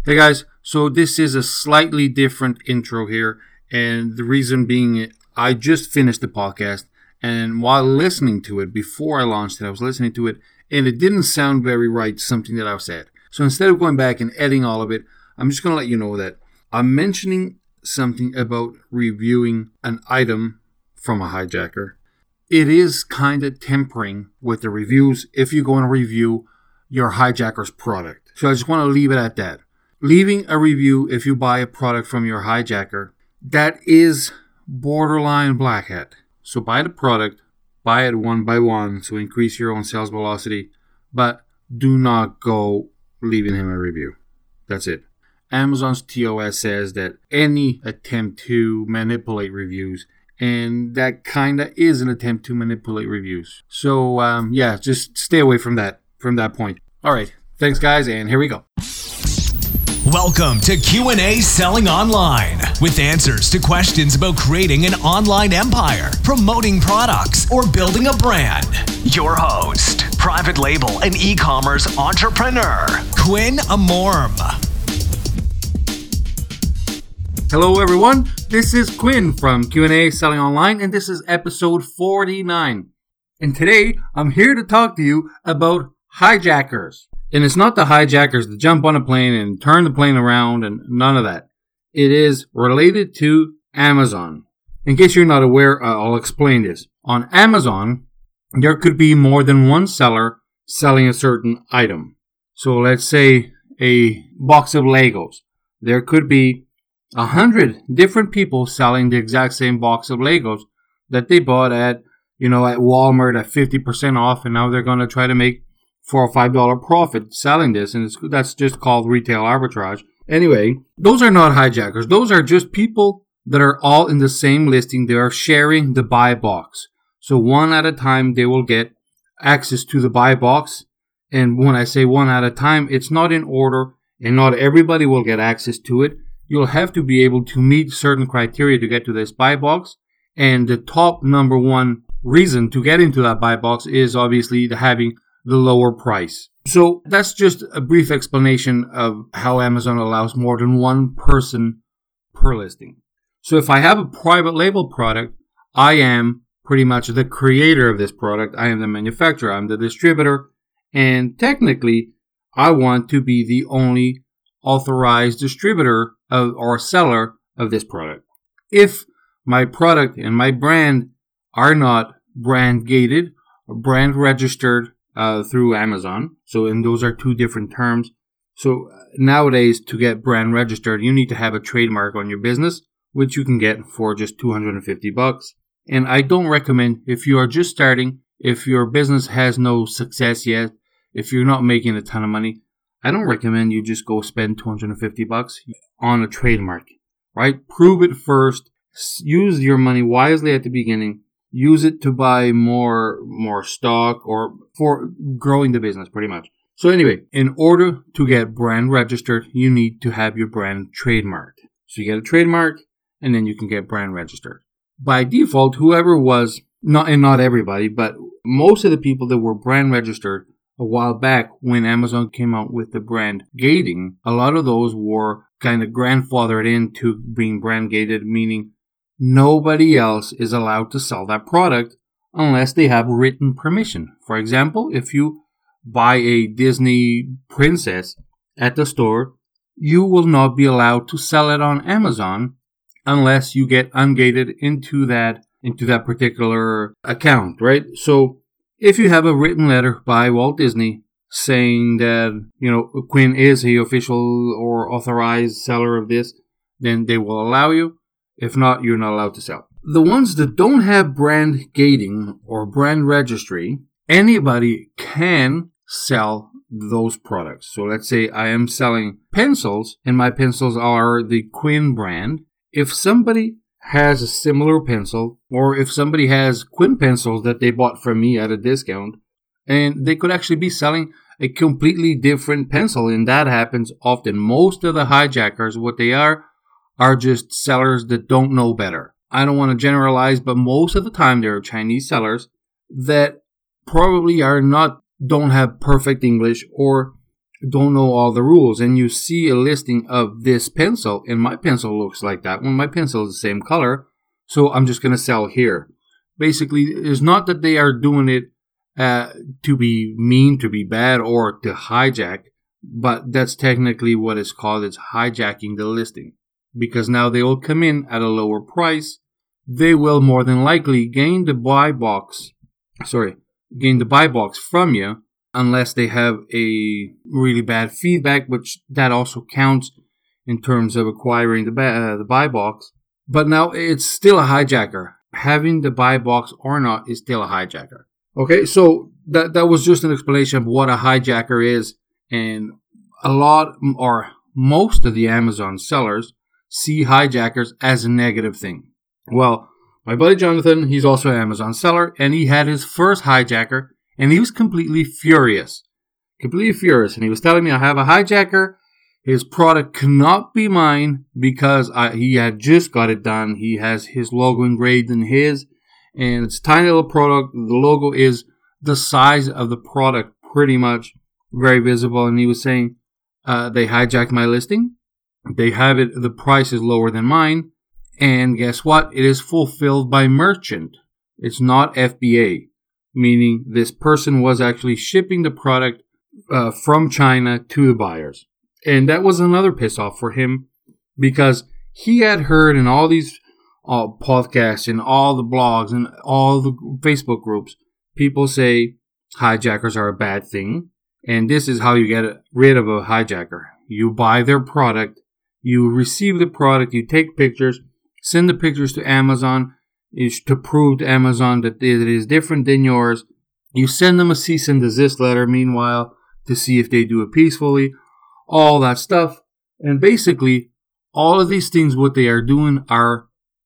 Hey guys, so this is a slightly different intro here, and the reason being I just finished the podcast, and while listening to it, before I launched it, I was listening to it, and it didn't sound very right, something that I've said. So instead of going back and editing all of it, I'm just going to let you know that I'm mentioning something about reviewing an item from a hijacker. It is kind of tempering with the reviews if you go and review your hijacker's product. So I just want to leave it at that. Leaving a review if you buy a product from your hijacker, that is borderline black hat. So buy the product, buy it one by one to increase your own sales velocity, but do not go leaving him a review. That's it. Amazon's TOS says that any attempt to manipulate reviews, and that kind of is an attempt to manipulate reviews. So just stay away from that point. All right, thanks guys, and here we go. Welcome to Q&A Selling Online, with answers to questions about creating an online empire, promoting products, or building a brand. Your host, private label and e-commerce entrepreneur, Quinn Amorm. Hello everyone, this is Quinn from Q&A Selling Online, and this is episode 49. And today, I'm here to talk to you about hijackers. And it's not the hijackers that jump on a plane and turn the plane around and none of that. It is related to Amazon. In case you're not aware, I'll explain this. On Amazon, there could be more than one seller selling a certain item. So let's say a box of Legos. There could be 100 different people selling the exact same box of Legos that they bought at Walmart at 50% off, and now they're going to try to make $4 or $5 profit selling this, and that's just called retail arbitrage. Anyway, those are not hijackers. Those are just people that are all in the same listing. They are sharing the buy box. So one at a time, they will get access to the buy box. And when I say one at a time, it's not in order, and not everybody will get access to it. You'll have to be able to meet certain criteria to get to this buy box. And the top number one reason to get into that buy box is obviously having the lower price. So that's just a brief explanation of how Amazon allows more than one person per listing. So if I have a private label product, I am pretty much the creator of this product. I am the manufacturer. I'm the distributor. And technically, I want to be the only authorized distributor or seller of this product. If my product and my brand are not brand gated or brand registered through Amazon. And those are two different terms. So nowadays, to get brand registered, you need to have a trademark on your business, which you can get for just $250. And I don't recommend, if you are just starting, if your business has no success yet, if you're not making a ton of money, I don't recommend you just go spend $250 on a trademark, right? Prove it first. Use your money wisely at the beginning. Use it to buy more stock or for growing the business pretty much. So anyway, in order to get brand registered, you need to have your brand trademarked. So you get a trademark and then you can get brand registered. By default, whoever was, not everybody, but most of the people that were brand registered a while back when Amazon came out with the brand gating, a lot of those were kind of grandfathered into being brand gated, meaning nobody else is allowed to sell that product unless they have written permission. For example, if you buy a Disney princess at the store, you will not be allowed to sell it on Amazon unless you get ungated into that particular account, right? So if you have a written letter by Walt Disney saying that, Quinn is the official or authorized seller of this, then they will allow you. If not, you're not allowed to sell. The ones that don't have brand gating or brand registry, anybody can sell those products. So let's say I am selling pencils and my pencils are the Quinn brand. If somebody has a similar pencil, or if somebody has Quinn pencils that they bought from me at a discount, and they could actually be selling a completely different pencil, and that happens often. Most of the hijackers, what they are just sellers that don't know better. I don't want to generalize, but most of the time there are Chinese sellers that probably don't have perfect English, or don't know all the rules, and you see a listing of this pencil, and my pencil looks like that one. My pencil is the same color, so I'm just going to sell here. Basically, it's not that they are doing it to be mean, to be bad, or to hijack, but that's technically what it's called. It's hijacking the listing, because now they will come in at a lower price. They will more than likely gain the buy box from you, unless they have a really bad feedback, which that also counts in terms of acquiring the buy box. But now it's still a hijacker. Having the buy box or not is still a hijacker. Okay, so that was just an explanation of what a hijacker is, and a lot or most of the Amazon sellers see hijackers as a negative thing. Well, my buddy Jonathan, he's also an Amazon seller, and he had his first hijacker, and he was completely furious. And he was telling me, I have a hijacker. His product cannot be mine because he had just got it done. He has his logo engraved in his, and it's a tiny little product. The logo is the size of the product, pretty much, very visible. And he was saying, they hijacked my listing. They have it, the price is lower than mine. And guess what? It is fulfilled by merchant. It's not FBA, meaning this person was actually shipping the product from China to the buyers. And that was another piss off for him, because he had heard in all these podcasts and all the blogs and all the Facebook groups, people say hijackers are a bad thing. And this is how you get rid of a hijacker. You buy their product, you receive the product, you take pictures, send the pictures to Amazon to prove to Amazon that it is different than yours. You send them a cease and desist letter, meanwhile, to see if they do it peacefully. All that stuff. And basically, all of these things, what they are doing are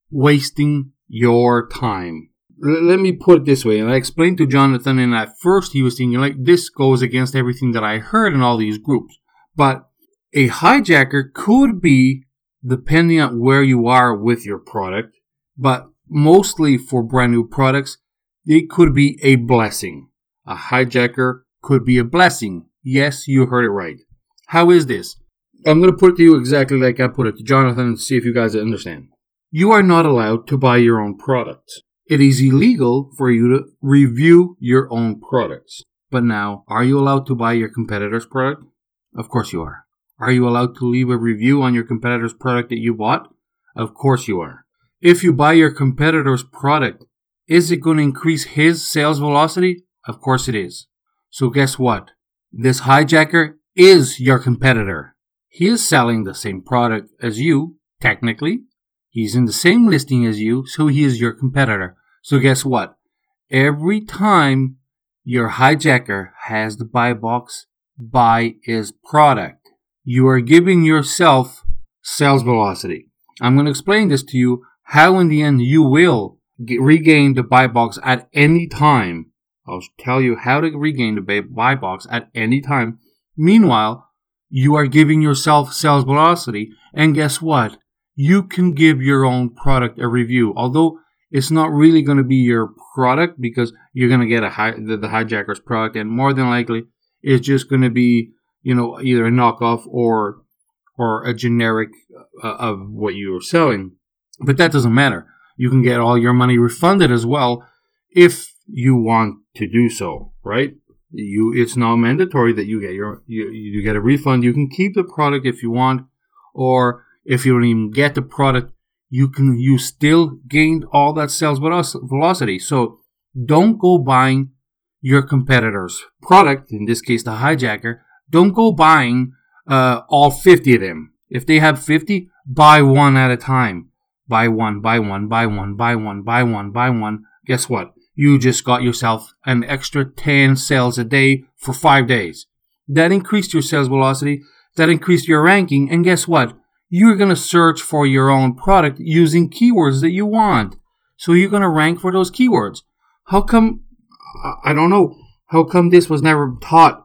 wasting your time. Let me put it this way. And I explained to Jonathan, and at first he was thinking, like, this goes against everything that I heard in all these groups. But a hijacker could be, depending on where you are with your product, but mostly for brand new products, it could be a blessing. A hijacker could be a blessing. Yes, you heard it right. How is this? I'm going to put it to you exactly like I put it to Jonathan and see if you guys understand. You are not allowed to buy your own products. It is illegal for you to review your own products. But now, are you allowed to buy your competitor's product? Of course you are. Are you allowed to leave a review on your competitor's product that you bought? Of course you are. If you buy your competitor's product, is it going to increase his sales velocity? Of course it is. So guess what? This hijacker is your competitor. He is selling the same product as you, technically. He's in the same listing as you, so he is your competitor. So guess what? Every time your hijacker has the buy box, buy his product. You are giving yourself sales velocity. I'm going to explain this to you, how in the end you will regain the buy box at any time. I'll tell you how to regain the buy box at any time. Meanwhile, you are giving yourself sales velocity, and guess what? You can give your own product a review, although it's not really going to be your product, because you're going to get the hijacker's product, and more than likely it's just going to be, either a knockoff or a generic of what you are selling. But that doesn't matter. You can get all your money refunded as well if you want to do so, right? It's not mandatory that you get a refund. You can keep the product if you want, or if you don't even get the product, you still gained all that sales velocity. So don't go buying your competitor's product, in this case the hijacker. Don't go buying all 50 of them. If they have 50, buy one at a time. Buy one, buy one, buy one, buy one, buy one, buy one. Guess what? You just got yourself an extra 10 sales a day for 5 days. That increased your sales velocity. That increased your ranking. And guess what? You're going to search for your own product using keywords that you want. So you're going to rank for those keywords. How come, I don't know, how come this was never taught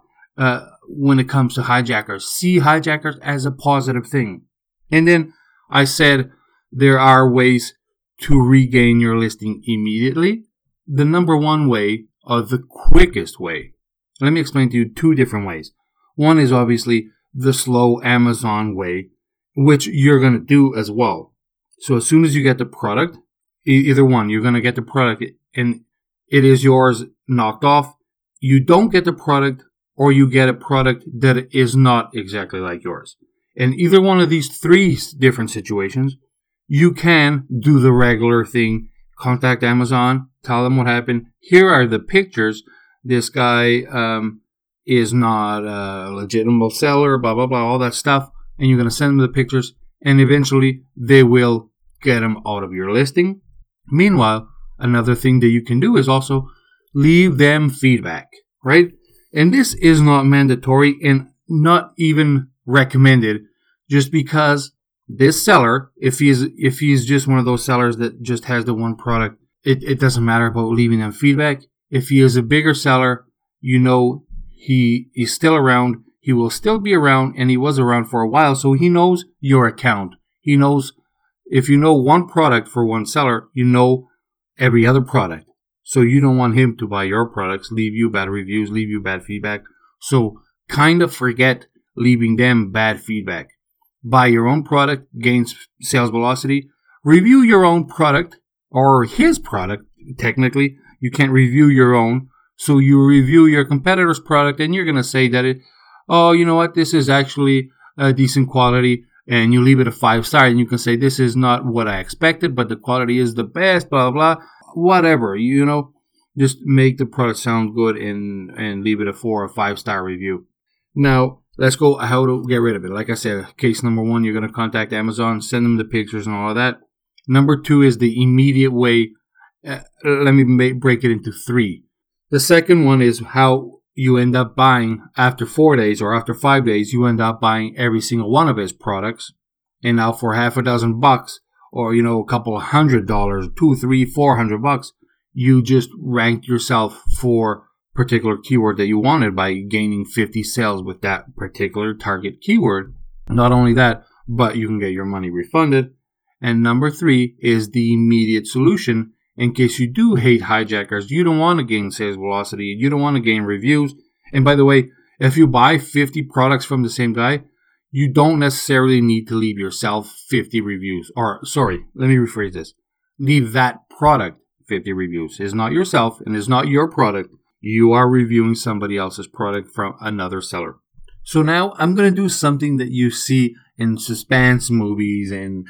when it comes to hijackers? See hijackers as a positive thing. And then I said there are ways to regain your listing immediately. The number one way, or the quickest way, let me explain to you two different ways. One is obviously the slow Amazon way, which you're going to do as well. So as soon as you get the product, either one, you're going to get the product and it is yours knocked off. You don't get the product, or you get a product that is not exactly like yours. In either one of these three different situations, you can do the regular thing. Contact Amazon, tell them what happened. Here are the pictures. This guy is not a legitimate seller, blah, blah, blah, all that stuff. And you're going to send them the pictures, and eventually they will get them out of your listing. Meanwhile, another thing that you can do is also leave them feedback, right? And this is not mandatory and not even recommended, just because this seller, if he's just one of those sellers that just has the one product, it doesn't matter about leaving them feedback. If he is a bigger seller, you know he is still around. He will still be around, and he was around for a while, so he knows your account. He knows, if you know one product for one seller, you know every other product. So you don't want him to buy your products, leave you bad reviews, leave you bad feedback. So kind of forget leaving them bad feedback. Buy your own product, gain sales velocity. Review your own product, or his product, technically. You can't review your own. So you review your competitor's product, and you're going to say that oh, you know what, this is actually a decent quality, and you leave it a 5-star, and you can say, this is not what I expected, but the quality is the best, blah, blah, blah, whatever, just make the product sound good and leave it a 4 or 5-star review. Now, let's go how to get rid of it. Like I said, case number 1, you're going to contact Amazon, send them the pictures and all of that. Number 2 is the immediate way. Let me break it into 3. The second one is how you end up buying after 4 days or after 5 days, you end up buying every single one of his products. And now for half a dozen bucks, or, a couple of $100, $200, $300, $400, you just ranked yourself for particular keyword that you wanted by gaining 50 sales with that particular target keyword. Not only that, but you can get your money refunded. And number 3 is the immediate solution. In case you do hate hijackers, you don't want to gain sales velocity, you don't want to gain reviews. And by the way, if you buy 50 products from the same guy, you don't necessarily need to leave yourself 50 reviews. Or, sorry, let me rephrase this. Leave that product 50 reviews. It's not yourself, and it's not your product. You are reviewing somebody else's product from another seller. So now I'm going to do something that you see in suspense movies and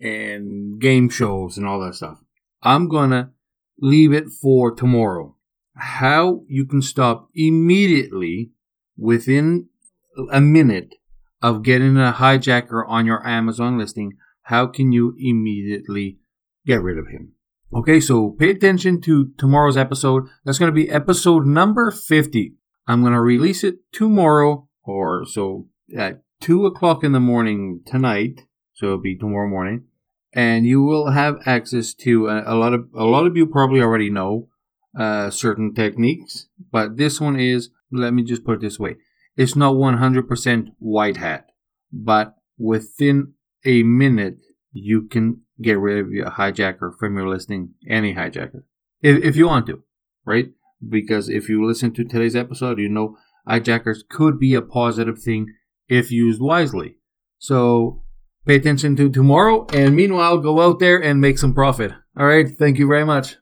game shows and all that stuff. I'm going to leave it for tomorrow. How you can stop immediately within a minute of getting a hijacker on your Amazon listing. How can you immediately get rid of him? Okay, so pay attention to tomorrow's episode. That's going to be episode number 50. I'm going to release it tomorrow, or so at 2 o'clock in the morning tonight. So it'll be tomorrow morning. And you will have access to a lot of you probably already know certain techniques, but this one is, let me just put it this way, it's not 100% white hat, but within a minute you can get rid of a hijacker from your listing, any hijacker, if you want to, right? Because if you listen to today's episode, you know hijackers could be a positive thing if used wisely. So pay attention to tomorrow, and meanwhile, go out there and make some profit. All right, thank you very much.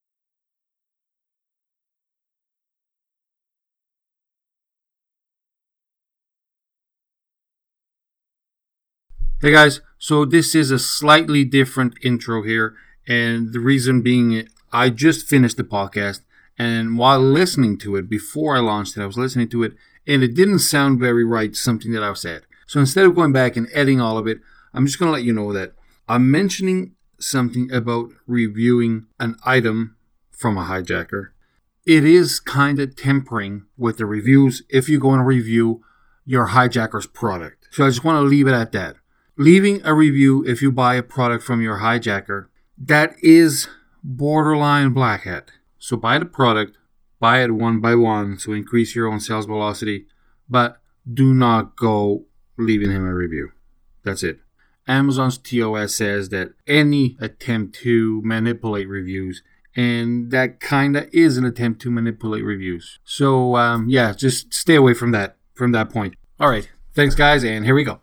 Hey guys, so this is a slightly different intro here, and the reason being, I just finished the podcast, and while listening to it, before I launched it, I was listening to it, and it didn't sound very right, something that I've said. So instead of going back and editing all of it, I'm just going to let you know that I'm mentioning something about reviewing an item from a hijacker. It is kind of tempering with the reviews if you go and review your hijacker's product. So I just want to leave it at that. Leaving a review if you buy a product from your hijacker, that is borderline black hat. So buy the product, buy it one by one to increase your own sales velocity, but do not go leaving him a review. That's it. Amazon's TOS says that any attempt to manipulate reviews, and that kind of is an attempt to manipulate reviews. So, just stay away from that from that point. All right. Thanks, guys, and here we go.